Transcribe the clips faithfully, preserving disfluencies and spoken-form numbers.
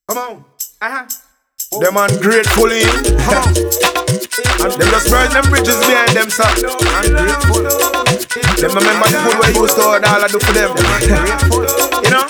Come on. Uh-huh. Them ungrateful in. Come on. And them just burn them bridges behind them, sir. Ungrateful. Them remember the good way you used to all I do for them. You know?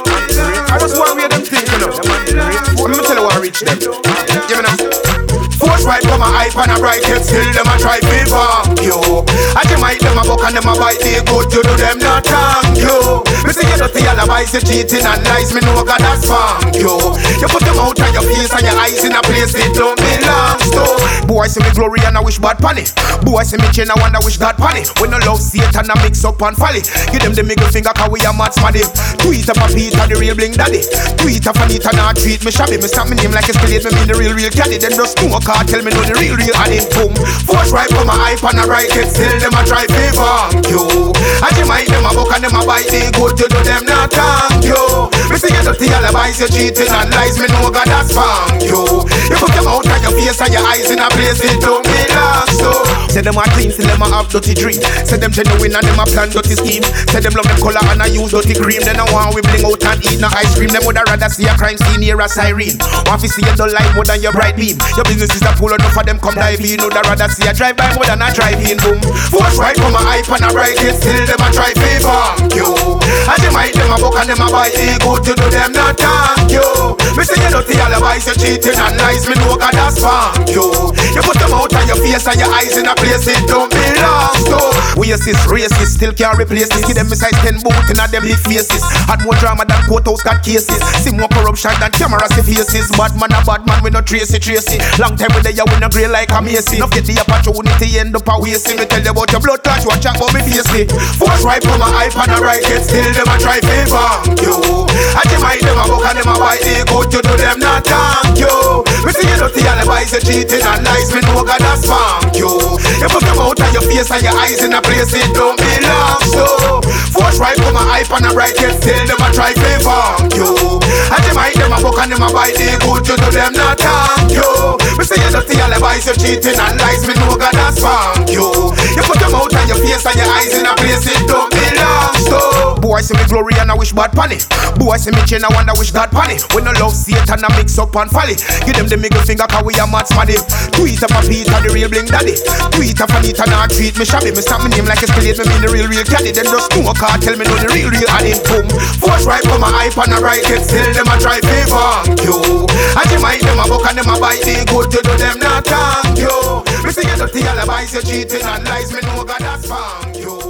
I just want to hear them think, you know. I'm gonna tell you what I reach them. Give me now. Force right from a hype and a bright head, still them a try to fuck you. I just might them a buck and them a bite the good, you do them not thank you. Me see you dirty alibis, you cheating and lies, me know God has funk you. You put them out on your face and your eyes in a place it don't belong to. Boy see me glory and I wish bad panny. Boy see me chain I wonder wish God panny. When no love Satan I mix up and folly. Give them the middle finger cause we a mad smaddy. Tweet up a Peter the real bling daddy. Tweet up a Anita now treat me shabby. Me stop me name like a skillet, me mean the real real caddy. Then just smoke car tell me know the real real addy. Boom. Force right from a hype and a right head, still them a try to fuck you. And you might them a buck and them a bite the good, you do them not thank you. Me see you dirty alibis, you cheating and lies, me know God has funk you. You put them out on your face and your eyes in a place it don't belong to. Say them a clean, say them a have dirty dream. Say them genuine and them a plan dirty scheme. Say them love them color and I use dirty cream. Then I want we bling out and eat no ice cream. Them woulda rather see a crime scene near a siren. Want to see you don't like more than your bright beam. Your business is a pull enough for them come dive in. Woulda rather see a drive by more than a drive in. Boom. Force right from a hype and a right head, still them a try to fuck you. And you might them a buck and them a bite the good, you do them not thank you. Me say you dirty alibis, you cheating and lies, me know God has funk you. You put them out on your face and your eyes in a place it don't belong to. We assist racists, still can't replace this. Give them size ten boot in a them big faces. Had more drama than courthouse got cases. See more corruption than cameras see faces. Bad man a bad man, we no tracy tracy. Long time with the ya we no grey like a Macy. No get the opportunity end up a waste. Me tell you about your blood clot, you a chat about me face. Force right from a hype and a right head, still them a try to fuck you. And you might them a buck and them a bite the good, you do them not thank you. Me see you dirty alibis, you cheating and lies, me know God has funk you. You put them out on your face and your eyes in a place it don't belong to. Force right from a hype and a right head, still them a try to fuck you. And you might them a buck and them a bite the good, you do them not thank you. Me see you dirty alibis, you cheating and lies, me know God has funk you. You put them out on your face and your eyes in a place it don't belong to. Boy see me glory and I wish bad panny. Boy see me chain I wonder wish God panny. When no love Satan I mix up and folly. Give them the middle finger cause we a mad smaddy. Tweet up a Peter the real bling daddy. Tweet up a Anita now treat me shabby. Me stop me name like a skillet, me mean the real real caddy. Then just smoke car tell me know the real real addy. Boom. Force right from a hype and a right head, still them a try to fuck you. And you might them a buck and them a bite the good, you do them not thank you. Me see you dirty alibis, you cheating and lies, me know God has funk you.